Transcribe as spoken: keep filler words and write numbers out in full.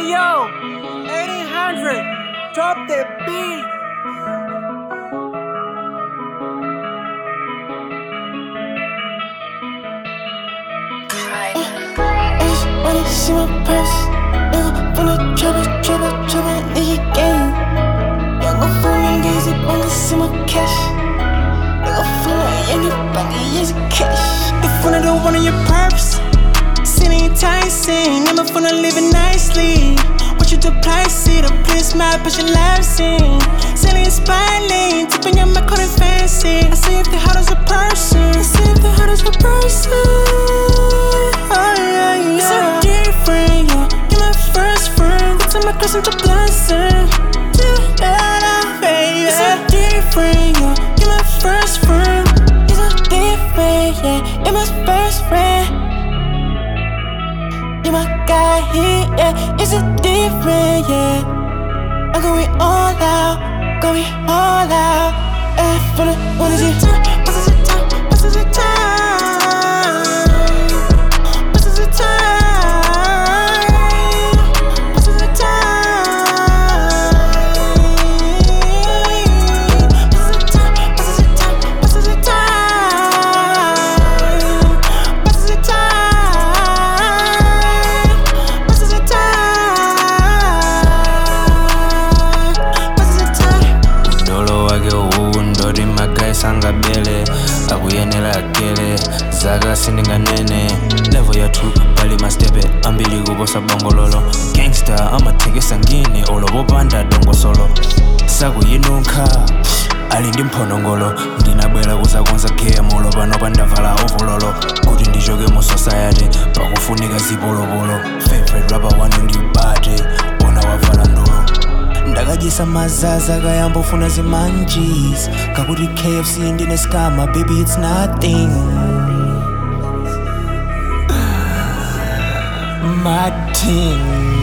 Hey yo, eighteen hundred, drop that beat. When you see my purse, nigga, from the trouble, trouble, trouble, nigga, gang. Young go for me, easy, wanna see my cash. Nigga, for me, anybody, easy cash. If one of the one of your purpose, sin enticing, never finna live it nicely. Want you to place it, a place my passion lasting. Selling inspiring, tipping your mic, calling fancy. I say if the heart is a person, I say if the heart is a person. Oh yeah, yeah. It's so different, yeah. You're my first friend. That's my cross into blessing. Yeah, baby. It's so different, yeah. You're my first friend. It's so different, yeah. You're my first friend. You're my guy here, yeah. It's so different, yeah. I'm going all out, going all out. Yeah, for the one is it? What's the time? What's the time? Sanga bele, akuyenela akele Zaga sindinga nene Level ya tu, bali mastepe Ambili kubosa bongololo Gangster, ama teke sangine Olobo banda dongo solo Sagu yinunka Alindi mponongolo Ndinabwela kuza kwanza game Oloba noba ndavala ovololo Kuti ndijoke mu society Pakufunika zipolopolo Favorite rapper wanu ndibate Ona wavala ndolo Ndakajisa mazaza kayambofuna zimanjis Kakuti K F C ndine skama, baby it's nothing My thing